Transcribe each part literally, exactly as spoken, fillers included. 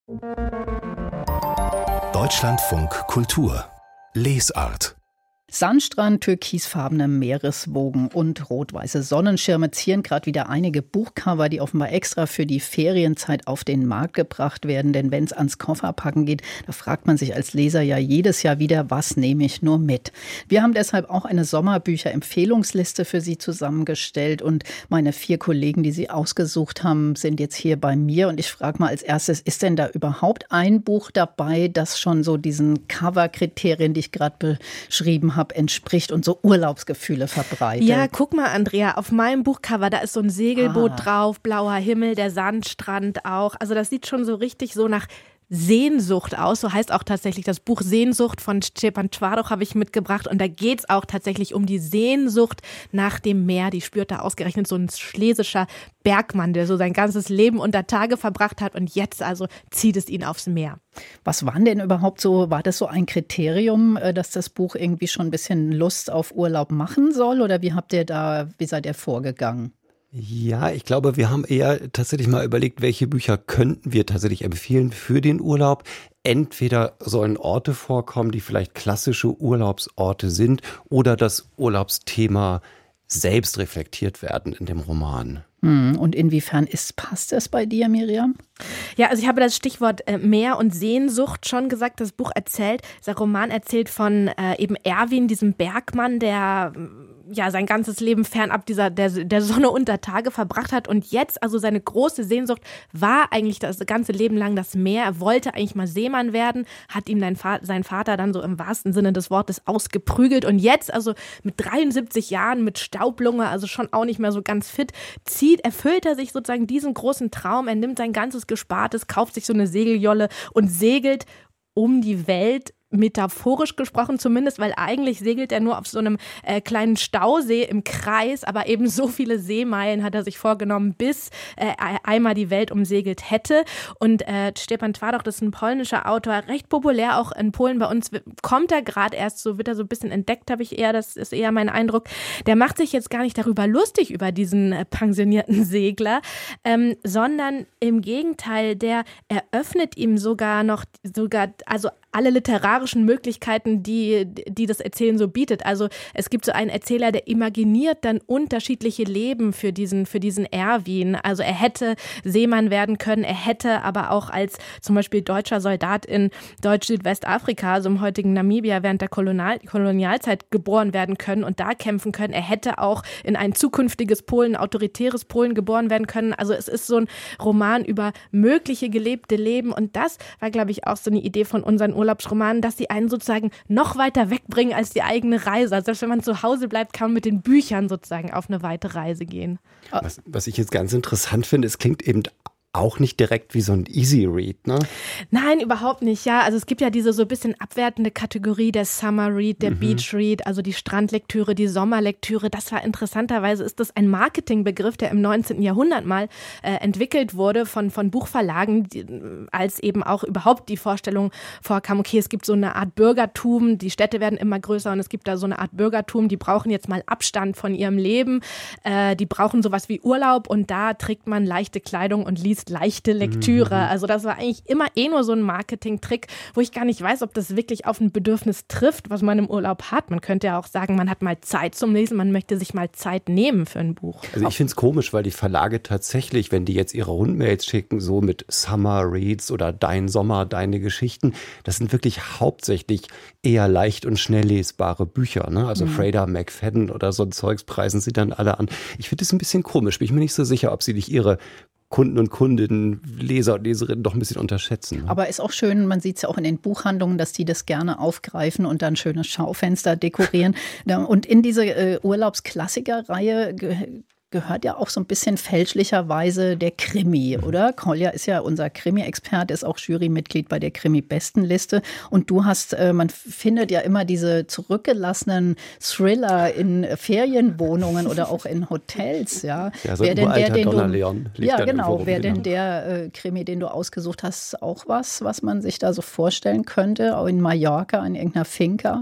Deutschlandfunk Kultur Lesart. Sandstrand, türkisfarbene Meereswogen und rot-weiße Sonnenschirme zieren gerade wieder einige Buchcover, die offenbar extra für die Ferienzeit auf den Markt gebracht werden. Denn wenn es ans Kofferpacken geht, da fragt man sich als Leser ja jedes Jahr wieder, was nehme ich nur mit? Wir haben deshalb auch eine Sommerbücher-Empfehlungsliste für Sie zusammengestellt. Und meine vier Kollegen, die Sie ausgesucht haben, sind jetzt hier bei mir. Und ich frage mal als erstes, ist denn da überhaupt ein Buch dabei, das schon so diesen Cover-Kriterien, die ich gerade beschrieben habe, entspricht und so Urlaubsgefühle verbreitet? Ja, guck mal, Andrea, auf meinem Buchcover, da ist so ein Segelboot ah. drauf, blauer Himmel, der Sandstrand auch. Also das sieht schon so richtig so nach Sehnsucht aus, so heißt auch tatsächlich das Buch Sehnsucht von Stjepan Twardoch habe ich mitgebracht und da geht es auch tatsächlich um die Sehnsucht nach dem Meer, die spürt da ausgerechnet so ein schlesischer Bergmann, der so sein ganzes Leben unter Tage verbracht hat und jetzt also zieht es ihn aufs Meer. Was waren denn überhaupt so, war das so ein Kriterium, dass das Buch irgendwie schon ein bisschen Lust auf Urlaub machen soll oder wie habt ihr da, wie seid ihr vorgegangen? Ja, ich glaube, wir haben eher tatsächlich mal überlegt, welche Bücher könnten wir tatsächlich empfehlen für den Urlaub. Entweder sollen Orte vorkommen, die vielleicht klassische Urlaubsorte sind, oder das Urlaubsthema selbst reflektiert werden in dem Roman. Und inwiefern ist, passt das bei dir, Miriam? Ja, also ich habe das Stichwort äh, Meer und Sehnsucht schon gesagt. Das Buch erzählt, der Roman erzählt von äh, eben Erwin, diesem Bergmann, der ja sein ganzes Leben fernab dieser der, der Sonne unter Tage verbracht hat und jetzt, also seine große Sehnsucht war eigentlich das ganze Leben lang das Meer. Er wollte eigentlich mal Seemann werden, hat ihm sein Vater, sein Vater dann so im wahrsten Sinne des Wortes ausgeprügelt und jetzt, also mit dreiundsiebzig Jahren, mit Staublunge, also schon auch nicht mehr so ganz fit, zieht, erfüllt er sich sozusagen diesen großen Traum. Er nimmt sein ganzes Gespartes, kauft sich so eine Segeljolle und segelt um die Welt, metaphorisch gesprochen zumindest, weil eigentlich segelt er nur auf so einem äh, kleinen Stausee im Kreis, aber eben so viele Seemeilen hat er sich vorgenommen, bis äh, einmal die Welt umsegelt hätte. Und äh, Stjepan Twardoch, das ist ein polnischer Autor, recht populär auch in Polen. Bei uns kommt er gerade erst, so wird er so ein bisschen entdeckt, habe ich eher, das ist eher mein Eindruck. Der macht sich jetzt gar nicht darüber lustig, über diesen äh, pensionierten Segler, ähm, sondern im Gegenteil, der eröffnet ihm sogar noch, sogar, also alle literarischen Möglichkeiten, die, die das Erzählen so bietet. Also es gibt so einen Erzähler, der imaginiert dann unterschiedliche Leben für diesen, für diesen Erwin. Also er hätte Seemann werden können, er hätte aber auch als zum Beispiel deutscher Soldat in Deutsch-Südwestafrika, also im heutigen Namibia, während der Kolonial- Kolonialzeit geboren werden können und da kämpfen können. Er hätte auch in ein zukünftiges Polen, autoritäres Polen geboren werden können. Also es ist so ein Roman über mögliche gelebte Leben und das war, glaube ich, auch so eine Idee von unseren Urlaubsromanen, dass sie einen sozusagen noch weiter wegbringen als die eigene Reise. Also selbst wenn man zu Hause bleibt, kann man mit den Büchern sozusagen auf eine weite Reise gehen. Was, was ich jetzt ganz interessant finde, es klingt eben auch nicht direkt wie so ein Easy Read, ne? Nein, überhaupt nicht, ja. Also es gibt ja diese so ein bisschen abwertende Kategorie der Summer Read, der mhm. Beach Read, also die Strandlektüre, die Sommerlektüre. Das war interessanterweise, ist das ein Marketingbegriff, der im neunzehnten Jahrhundert mal äh, entwickelt wurde von, von Buchverlagen, die, als eben auch überhaupt die Vorstellung vorkam, okay, es gibt so eine Art Bürgertum, die Städte werden immer größer und es gibt da so eine Art Bürgertum, die brauchen jetzt mal Abstand von ihrem Leben, äh, die brauchen sowas wie Urlaub und da trägt man leichte Kleidung und liest leichte Lektüre. Mhm. Also das war eigentlich immer eh nur so ein Marketing-Trick, wo ich gar nicht weiß, ob das wirklich auf ein Bedürfnis trifft, was man im Urlaub hat. Man könnte ja auch sagen, man hat mal Zeit zum Lesen, man möchte sich mal Zeit nehmen für ein Buch. Also ich finde es komisch, weil die Verlage tatsächlich, wenn die jetzt ihre Rundmails schicken, so mit Summer Reads oder Dein Sommer, deine Geschichten, das sind wirklich hauptsächlich eher leicht und schnell lesbare Bücher. Ne? Also mhm. Freda McFadden oder so ein Zeugs preisen sie dann alle an. Ich finde es ein bisschen komisch. Bin ich mir nicht so sicher, ob sie nicht ihre Kunden und Kundinnen, Leser und Leserinnen doch ein bisschen unterschätzen. Aber ist auch schön, man sieht es ja auch in den Buchhandlungen, dass die das gerne aufgreifen und dann schöne Schaufenster dekorieren. Und in diese äh, Urlaubsklassiker-Reihe ge- gehört ja auch so ein bisschen fälschlicherweise der Krimi, oder? Kolja ist ja unser Krimi-Experte, ist auch Jurymitglied bei der Krimi-Bestenliste. Und du hast, äh, man findet ja immer diese zurückgelassenen Thriller in Ferienwohnungen oder auch in Hotels, ja. Ja, so wer ein denn der, den Donna du, Leon liegt ja, dann genau. irgendwo Wer rum, denn genau. der äh, Krimi, den du ausgesucht hast, auch was, was man sich da so vorstellen könnte? Auch in Mallorca, in irgendeiner Finca?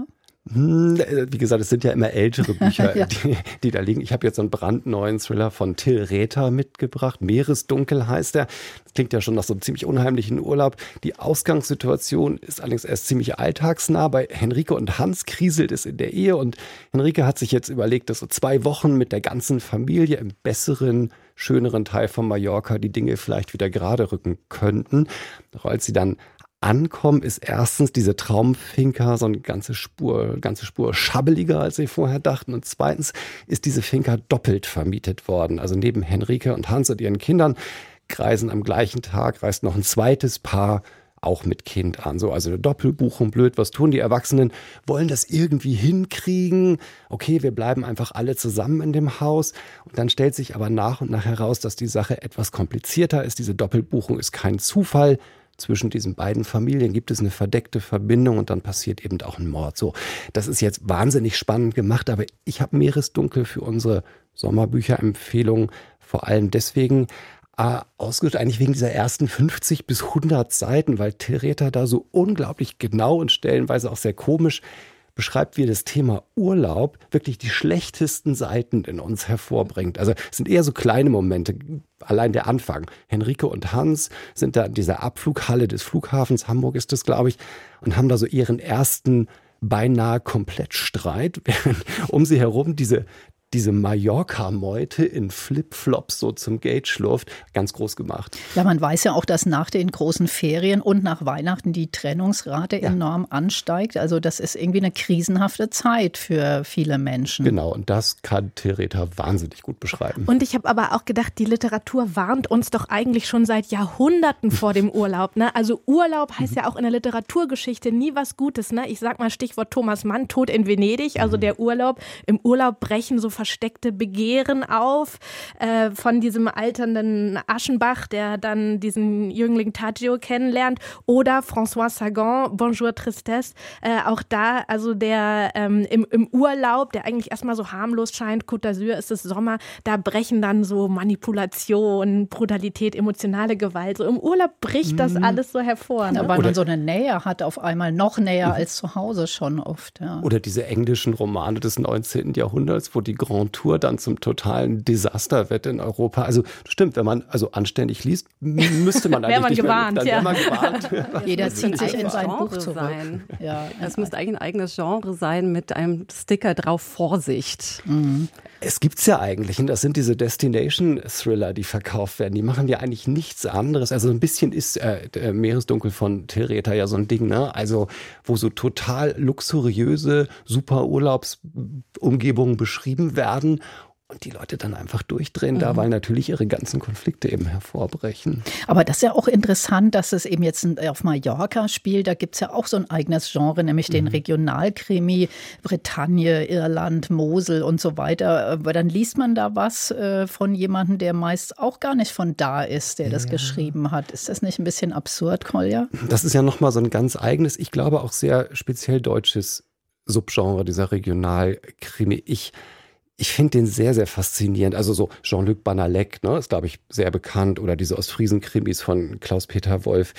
Wie gesagt, es sind ja immer ältere Bücher, ja. die, die da liegen. Ich habe jetzt so einen brandneuen Thriller von Till Räther mitgebracht. Meeresdunkel heißt er. Das klingt ja schon nach so einem ziemlich unheimlichen Urlaub. Die Ausgangssituation ist allerdings erst ziemlich alltagsnah. Bei Henrike und Hans kriselt es in der Ehe und Henrike hat sich jetzt überlegt, dass so zwei Wochen mit der ganzen Familie im besseren, schöneren Teil von Mallorca die Dinge vielleicht wieder gerade rücken könnten. Doch als sie dann ankommen, ist erstens diese Traumfinca so eine ganze Spur, ganze Spur schabbeliger, als sie vorher dachten. Und zweitens ist diese Finca doppelt vermietet worden. Also neben Henrike und Hans und ihren Kindern reisen am gleichen Tag, reist noch ein zweites Paar auch mit Kind an. So, also eine Doppelbuchung, blöd. Was tun die Erwachsenen? Wollen das irgendwie hinkriegen? Okay, wir bleiben einfach alle zusammen in dem Haus. Und dann stellt sich aber nach und nach heraus, dass die Sache etwas komplizierter ist. Diese Doppelbuchung ist kein Zufall. Zwischen diesen beiden Familien gibt es eine verdeckte Verbindung und dann passiert eben auch ein Mord. So, das ist jetzt wahnsinnig spannend gemacht, aber ich habe Meeresdunkel für unsere Sommerbücherempfehlung vor allem deswegen äh, ausgesucht, eigentlich wegen dieser ersten fünfzig bis hundert Seiten, weil Till Räther da so unglaublich genau und stellenweise auch sehr komisch beschreibt, wie das Thema Urlaub wirklich die schlechtesten Seiten in uns hervorbringt. Also es sind eher so kleine Momente, allein der Anfang. Henrike und Hans sind da in dieser Abflughalle des Flughafens, Hamburg ist das, glaube ich, und haben da so ihren ersten beinahe Komplettstreit, während um sie herum diese diese Mallorca-Meute in Flipflops so zum Gate schlurft, ganz groß gemacht. Ja, man weiß ja auch, dass nach den großen Ferien und nach Weihnachten die Trennungsrate ja. enorm ansteigt. Also das ist irgendwie eine krisenhafte Zeit für viele Menschen. Genau, und das kann Till Räther wahnsinnig gut beschreiben. Und ich habe aber auch gedacht, die Literatur warnt uns doch eigentlich schon seit Jahrhunderten vor dem Urlaub. Ne? Also Urlaub heißt ja auch in der Literaturgeschichte nie was Gutes. Ne? Ich sag mal Stichwort Thomas Mann, Tod in Venedig, also der Urlaub. Im Urlaub brechen so versteckte Begehren auf äh, von diesem alternden Aschenbach, der dann diesen Jüngling Tadzio kennenlernt, oder François Sagan, Bonjour Tristesse, äh, auch da, also der ähm, im, im Urlaub, der eigentlich erstmal so harmlos scheint, Côte d'Azur ist es Sommer, da brechen dann so Manipulation, Brutalität, emotionale Gewalt, so im Urlaub bricht das alles so hervor. Ne? Ja, weil man so eine Nähe hat, auf einmal noch näher als zu Hause schon oft. Ja. Oder diese englischen Romane des neunzehnten Jahrhunderts, wo die Grand Tour dann zum totalen Desaster wird in Europa. Also stimmt, wenn man also anständig liest, müsste man eigentlich man nicht gewarnt, mehr, dann ja. wäre man gewarnt. Jeder zieht sich in sein Buch Genre zurück. Sein. Ja, es müsste eigentlich ein eigenes Genre sein mit einem Sticker drauf, Vorsicht. Mhm. Es gibt's ja eigentlich, und das sind diese Destination-Thriller, die verkauft werden. Die machen ja eigentlich nichts anderes. Also ein bisschen ist äh, Meeresdunkel von Till Räther ja so ein Ding, ne? Also wo so total luxuriöse, super Urlaubsumgebungen beschrieben werden. Und die Leute dann einfach durchdrehen mhm. da, weil natürlich ihre ganzen Konflikte eben hervorbrechen. Aber das ist ja auch interessant, dass es eben jetzt auf Mallorca spielt. Da gibt es ja auch so ein eigenes Genre, nämlich mhm. den Regionalkrimi, Bretagne, Irland, Mosel und so weiter. Aber dann liest man da was äh, von jemandem, der meist auch gar nicht von da ist, der das ja. geschrieben hat. Ist das nicht ein bisschen absurd, Kolja? Das ist ja nochmal so ein ganz eigenes, ich glaube auch sehr speziell deutsches Subgenre, dieser Regionalkrimi. Ich Ich finde den sehr, sehr faszinierend. Also so Jean-Luc Banalek, ne, ist, glaube ich, sehr bekannt. Oder diese Ostfriesen-Krimis von Klaus-Peter Wolf.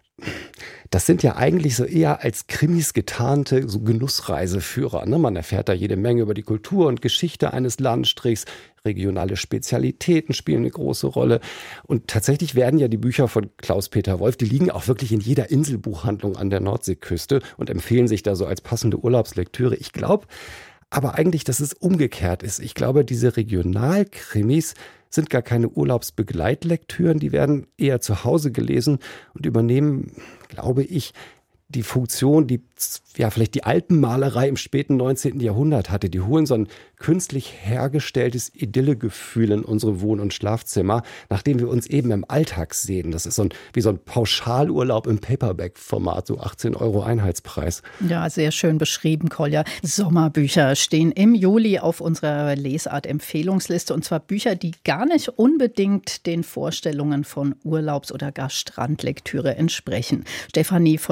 Das sind ja eigentlich so eher als Krimis getarnte so Genussreiseführer. Ne? Man erfährt da jede Menge über die Kultur und Geschichte eines Landstrichs. Regionale Spezialitäten spielen eine große Rolle. Und tatsächlich werden ja die Bücher von Klaus-Peter Wolf, die liegen auch wirklich in jeder Inselbuchhandlung an der Nordseeküste und empfehlen sich da so als passende Urlaubslektüre. Ich glaube aber eigentlich, dass es umgekehrt ist. Ich glaube, diese Regionalkrimis sind gar keine Urlaubsbegleitlektüren, die werden eher zu Hause gelesen und übernehmen, glaube ich, die Funktion, die ja vielleicht die Alpenmalerei im späten neunzehnten Jahrhundert hatte. Die holen so ein künstlich hergestelltes Idyllegefühl in unsere Wohn- und Schlafzimmer, nachdem wir uns eben im Alltag sehen. Das ist so ein, wie so ein Pauschalurlaub im Paperback-Format, so achtzehn Euro Einheitspreis. Ja, sehr schön beschrieben, Kolja. Sommerbücher stehen im Juli auf unserer Lesart-Empfehlungsliste, und zwar Bücher, die gar nicht unbedingt den Vorstellungen von Urlaubs- oder gar Strandlektüre entsprechen. Stefanie von Oppen,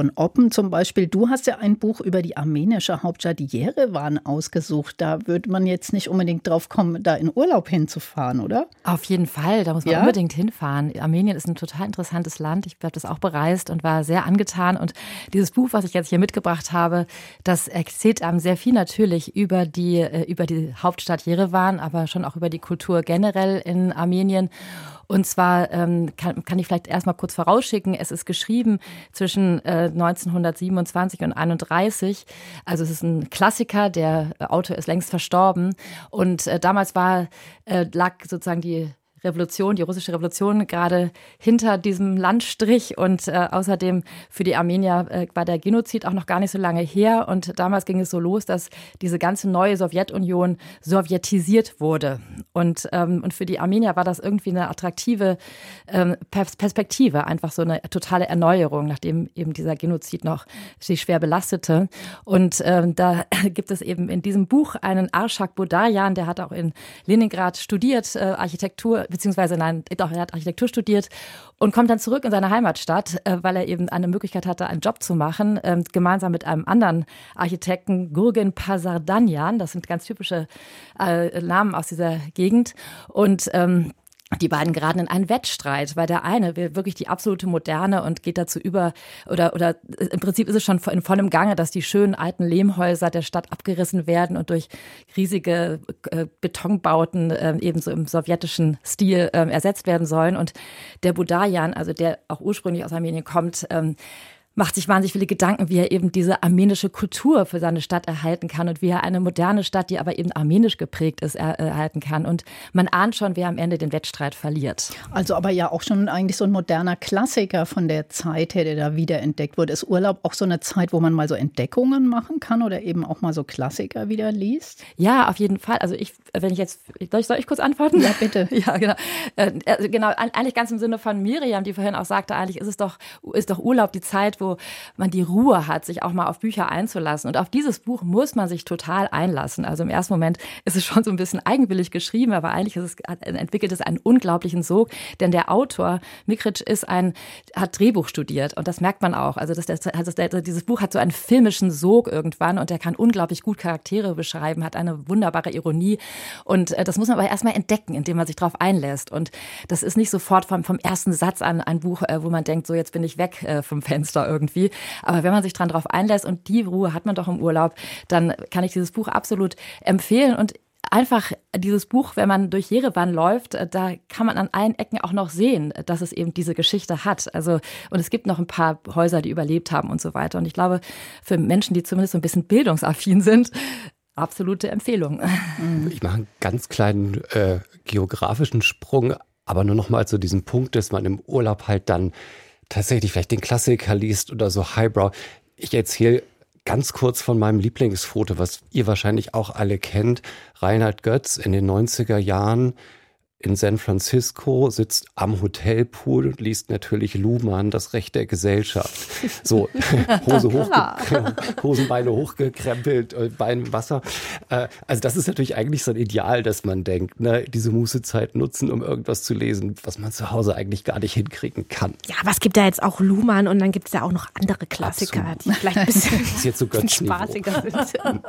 Buchen zum Beispiel. Du hast ja ein Buch über die armenische Hauptstadt Jerewan ausgesucht. Da würde man jetzt nicht unbedingt drauf kommen, da in Urlaub hinzufahren, oder? Auf jeden Fall, da muss man ja? unbedingt hinfahren. Armenien ist ein total interessantes Land. Ich habe das auch bereist und war sehr angetan. Und dieses Buch, was ich jetzt hier mitgebracht habe, das erzählt einem sehr viel natürlich über die, über die Hauptstadt Jerewan, aber schon auch über die Kultur generell in Armenien. Und zwar ähm, kann, kann ich vielleicht erstmal kurz vorausschicken, es ist geschrieben zwischen äh, neunzehnhundertsiebenundzwanzig und einunddreißig. Also es ist ein Klassiker, der Autor ist längst verstorben. Und äh, damals war, äh, lag sozusagen die Revolution, die russische Revolution gerade hinter diesem Landstrich und äh, außerdem für die Armenier äh, war der Genozid auch noch gar nicht so lange her und damals ging es so los, dass diese ganze neue Sowjetunion sowjetisiert wurde und, ähm, und für die Armenier war das irgendwie eine attraktive ähm, Perspektive, einfach so eine totale Erneuerung, nachdem eben dieser Genozid noch sie schwer belastete und ähm, da gibt es eben in diesem Buch einen Arshak Bodayan, der hat auch in Leningrad studiert, äh, Architektur beziehungsweise nein, doch, er hat Architektur studiert und kommt dann zurück in seine Heimatstadt, äh, weil er eben eine Möglichkeit hatte, einen Job zu machen, äh, gemeinsam mit einem anderen Architekten, Gurgen Pasardanyan, das sind ganz typische äh, Namen aus dieser Gegend und ähm, die beiden geraten in einen Wettstreit, weil der eine will wirklich die absolute Moderne und geht dazu über, oder oder im Prinzip ist es schon in vollem Gange, dass die schönen alten Lehmhäuser der Stadt abgerissen werden und durch riesige äh, Betonbauten äh, ebenso im sowjetischen Stil äh, ersetzt werden sollen. Und der Bodayan, also der auch ursprünglich aus Armenien kommt, ähm, macht sich wahnsinnig viele Gedanken, wie er eben diese armenische Kultur für seine Stadt erhalten kann und wie er eine moderne Stadt, die aber eben armenisch geprägt ist, er, erhalten kann. Und man ahnt schon, wer am Ende den Wettstreit verliert. Also aber ja auch schon eigentlich so ein moderner Klassiker von der Zeit her, der da wiederentdeckt wurde. Ist Urlaub auch so eine Zeit, wo man mal so Entdeckungen machen kann oder eben auch mal so Klassiker wieder liest? Ja, auf jeden Fall. Also ich, wenn ich jetzt, soll ich, soll ich kurz antworten? Ja, bitte. Ja, genau. Äh, genau, eigentlich ganz im Sinne von Miriam, die vorhin auch sagte, eigentlich ist es doch, ist doch Urlaub die Zeit, wo man die Ruhe hat, sich auch mal auf Bücher einzulassen. Und auf dieses Buch muss man sich total einlassen. Also im ersten Moment ist es schon so ein bisschen eigenwillig geschrieben, aber eigentlich ist es, entwickelt es einen unglaublichen Sog, denn der Autor, Mikric, ist ein, hat Drehbuch studiert und das merkt man auch. Also, das, das, also dieses Buch hat so einen filmischen Sog irgendwann und er kann unglaublich gut Charaktere beschreiben, hat eine wunderbare Ironie und äh, das muss man aber erstmal entdecken, indem man sich darauf einlässt. Und das ist nicht sofort vom, vom ersten Satz an ein Buch, äh, wo man denkt, so jetzt bin ich weg äh, vom Fenster irgendwie. Aber wenn man sich dran drauf einlässt und die Ruhe hat man doch im Urlaub, dann kann ich dieses Buch absolut empfehlen und einfach dieses Buch, wenn man durch Jerewan läuft, da kann man an allen Ecken auch noch sehen, dass es eben diese Geschichte hat. Also, und es gibt noch ein paar Häuser, die überlebt haben und so weiter. Und ich glaube, für Menschen, die zumindest so ein bisschen bildungsaffin sind, absolute Empfehlung. Ich mache einen ganz kleinen äh, geografischen Sprung, aber nur noch mal zu diesem Punkt, dass man im Urlaub halt dann tatsächlich vielleicht den Klassiker liest oder so Highbrow. Ich erzähle ganz kurz von meinem Lieblingsfoto, was ihr wahrscheinlich auch alle kennt. Reinhard Götz in den neunziger Jahren in San Francisco, sitzt am Hotelpool und liest natürlich Luhmann, das Recht der Gesellschaft. So, Hose hoch, Hosenbeine hochgekrempelt, Beine im Wasser. Also das ist natürlich eigentlich so ein Ideal, dass man denkt, ne, diese Mußezeit nutzen, um irgendwas zu lesen, was man zu Hause eigentlich gar nicht hinkriegen kann. Ja, aber es gibt ja jetzt auch Luhmann und dann gibt es ja auch noch andere Klassiker, Absolut. Die vielleicht ein bisschen, das ist jetzt so spaßiger sind.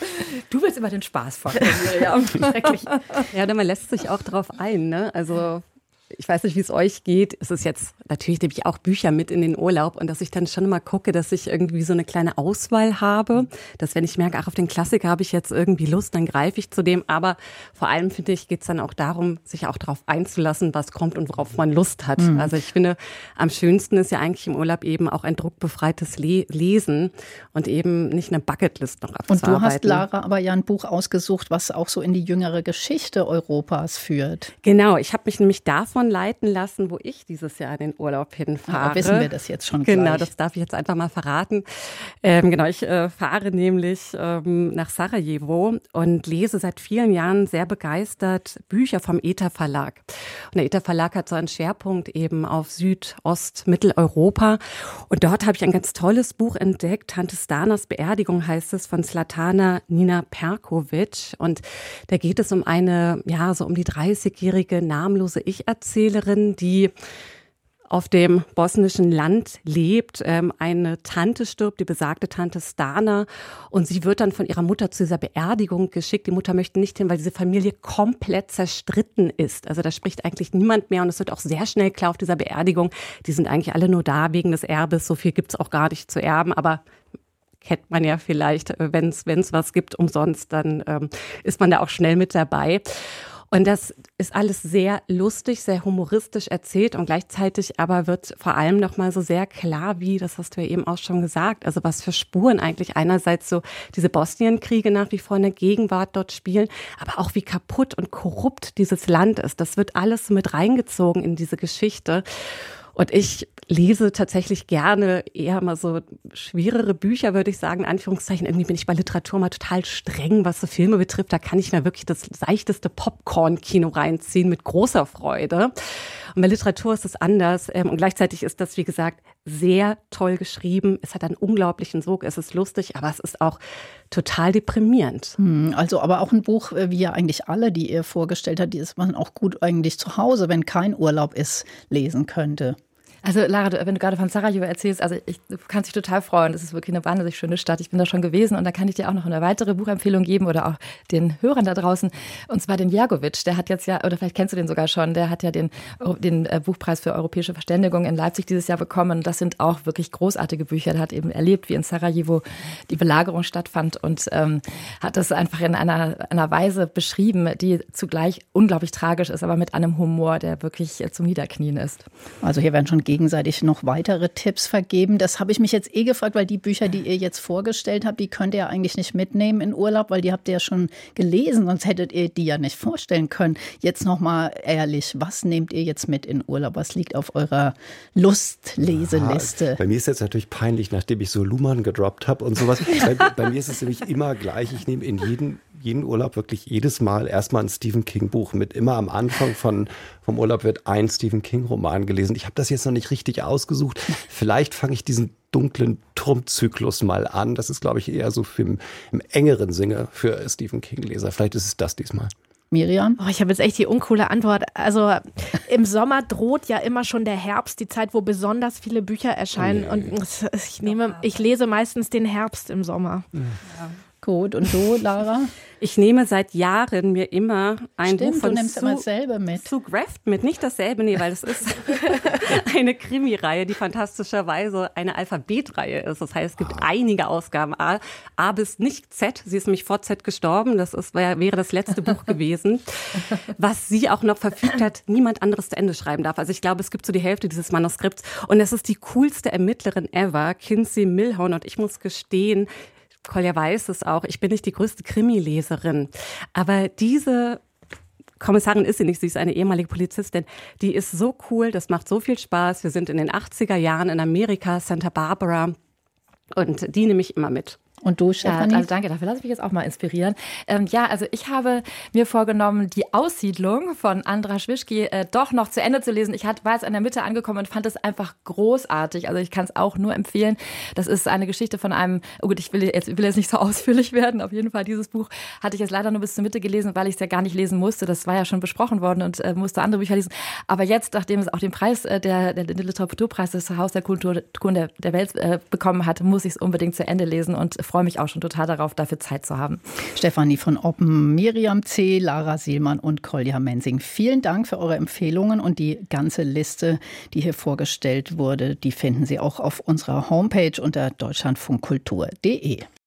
Du willst immer den Spaß vorstellen, Miriam. Schrecklich. Ja, man lässt sich auch drauf ein, ne? Also ich weiß nicht, wie es euch geht. Es ist jetzt, natürlich nehme ich auch Bücher mit in den Urlaub und dass ich dann schon mal gucke, dass ich irgendwie so eine kleine Auswahl habe. Dass wenn ich merke, ach, auf den Klassiker habe ich jetzt irgendwie Lust, dann greife ich zu dem. Aber vor allem, finde ich, geht es dann auch darum, sich auch darauf einzulassen, was kommt und worauf man Lust hat. Mhm. Also ich finde, am schönsten ist ja eigentlich im Urlaub eben auch ein druckbefreites Le- Lesen und eben nicht eine Bucketlist noch abzuarbeiten. Und du hast, Lara, aber ja ein Buch ausgesucht, was auch so in die jüngere Geschichte Europas führt. Genau, ich habe mich nämlich davon leiten lassen, wo ich dieses Jahr in den Urlaub hinfahre. Ja, wissen wir das jetzt schon Genau, gleich. das darf ich jetzt einfach mal verraten. Ähm, genau, ich äh, fahre nämlich ähm, nach Sarajevo und lese seit vielen Jahren sehr begeistert Bücher vom E T A Verlag. Und der E T A Verlag hat so einen Schwerpunkt eben auf Südost, Mitteleuropa. Und dort habe ich ein ganz tolles Buch entdeckt. Tante Stanas Beerdigung heißt es, von Zlatana Nina Perkovic. Und da geht es um eine, ja, so um die dreißigjährige namenlose Ich-Erzählerin, die auf dem bosnischen Land lebt. Ähm, eine Tante stirbt, die besagte Tante Stana, und sie wird dann von ihrer Mutter zu dieser Beerdigung geschickt. Die Mutter möchte nicht hin, weil diese Familie komplett zerstritten ist. Also da spricht eigentlich niemand mehr, und es wird auch sehr schnell klar auf dieser Beerdigung, die sind eigentlich alle nur da wegen des Erbes. So viel gibt's auch gar nicht zu erben, aber kennt man ja vielleicht, wenn es wenn es was gibt umsonst, dann ähm, ist man da auch schnell mit dabei. Und das ist alles sehr lustig, sehr humoristisch erzählt, und gleichzeitig aber wird vor allem noch mal so sehr klar, wie, das hast du ja eben auch schon gesagt, also was für Spuren eigentlich einerseits so diese Bosnienkriege nach wie vor in der Gegenwart dort spielen, aber auch wie kaputt und korrupt dieses Land ist. Das wird alles mit reingezogen in diese Geschichte. Und ich lese tatsächlich gerne eher mal so schwerere Bücher, würde ich sagen, in Anführungszeichen. Irgendwie bin ich bei Literatur mal total streng, was so Filme betrifft. Da kann ich mir wirklich das seichteste Popcorn-Kino reinziehen mit großer Freude. Und bei Literatur ist es anders. Und gleichzeitig ist das, wie gesagt, sehr toll geschrieben. Es hat einen unglaublichen Sog, es ist lustig, aber es ist auch total deprimierend. Also aber auch ein Buch, wie ja eigentlich alle, die ihr vorgestellt habt, die ist man auch gut eigentlich zu Hause, wenn kein Urlaub ist, lesen könnte. Also Lara, wenn du gerade von Sarajevo erzählst, also ich, du kannst dich total freuen. Das ist wirklich eine wahnsinnig schöne Stadt. Ich bin da schon gewesen, und da kann ich dir auch noch eine weitere Buchempfehlung geben oder auch den Hörern da draußen. Und zwar den Jergovic. Der hat jetzt ja, oder vielleicht kennst du den sogar schon, der hat ja den, den Buchpreis für europäische Verständigung in Leipzig dieses Jahr bekommen. Das sind auch wirklich großartige Bücher. Der hat eben erlebt, wie in Sarajevo die Belagerung stattfand, und ähm, hat das einfach in einer, einer Weise beschrieben, die zugleich unglaublich tragisch ist, aber mit einem Humor, der wirklich zum Niederknien ist. Also hier werden schon gegenseitig noch weitere Tipps vergeben. Das habe ich mich jetzt eh gefragt, weil die Bücher, die ihr jetzt vorgestellt habt, die könnt ihr ja eigentlich nicht mitnehmen in Urlaub, weil die habt ihr ja schon gelesen, sonst hättet ihr die ja nicht vorstellen können. Jetzt noch mal ehrlich, was nehmt ihr jetzt mit in Urlaub? Was liegt auf eurer Lustleseliste? Ja, bei mir ist jetzt natürlich peinlich, nachdem ich so Luhmann gedroppt habe und sowas. bei, bei mir ist es nämlich immer gleich. Ich nehme in jeden jeden Urlaub wirklich jedes Mal erstmal ein Stephen King Buch mit. Immer am Anfang von, vom Urlaub wird ein Stephen King Roman gelesen. Ich habe das jetzt noch nicht richtig ausgesucht. Vielleicht fange ich diesen dunklen Turmzyklus mal an. Das ist, glaube ich, eher so für im, im engeren Sinne für Stephen King Leser. Vielleicht ist es das diesmal. Miriam? Oh, ich habe jetzt echt die uncoole Antwort. Also im Sommer droht ja immer schon der Herbst, die Zeit, wo besonders viele Bücher erscheinen. Oh, nee. Und ich nehme, ich lese meistens den Herbst im Sommer. Ja. Gut, und du, Lara? Ich nehme seit Jahren mir immer ein Stimmt, Buch von du nimmst Sue, immer dasselbe mit. Sue Greft mit. Nicht dasselbe, nee, weil es ist eine Krimireihe, die fantastischerweise eine Alphabetreihe ist. Das heißt, es gibt einige Ausgaben A, A bis nicht Z. Sie ist nämlich vor Z gestorben. Das ist, wäre das letzte Buch gewesen. Was sie auch noch verfügt hat, niemand anderes zu Ende schreiben darf. Also ich glaube, es gibt so die Hälfte dieses Manuskripts. Und es ist die coolste Ermittlerin ever, Kinsey Millhone. Und ich muss gestehen, Kolja weiß es auch, ich bin nicht die größte Krimi-Leserin, aber diese Kommissarin ist sie nicht, sie ist eine ehemalige Polizistin, die ist so cool, das macht so viel Spaß. Wir sind in den achtziger Jahren in Amerika, Santa Barbara, und die nehme ich immer mit. Und du, Stefanie? Ja, also danke, dafür lasse ich mich jetzt auch mal inspirieren. Ähm, ja, also ich habe mir vorgenommen, die Aussiedlung von Andras Wischki äh, doch noch zu Ende zu lesen. Ich hat, war jetzt in der Mitte angekommen und fand es einfach großartig. Also ich kann es auch nur empfehlen. Das ist eine Geschichte von einem, oh gut, ich will jetzt, will jetzt nicht so ausführlich werden. Auf jeden Fall, dieses Buch hatte ich jetzt leider nur bis zur Mitte gelesen, weil ich es ja gar nicht lesen musste. Das war ja schon besprochen worden und äh, musste andere Bücher lesen. Aber jetzt, nachdem es auch den Preis, äh, der, der Literaturpreis des Haus der Kultur der, der Welt äh, bekommen hat, muss ich es unbedingt zu Ende lesen und freue mich auch schon total darauf, dafür Zeit zu haben. Stefanie von Oppen, Miriam C., Lara Sielmann und Kolja Mensing. Vielen Dank für eure Empfehlungen, und die ganze Liste, die hier vorgestellt wurde, die finden Sie auch auf unserer Homepage unter deutschlandfunkkultur punkt de.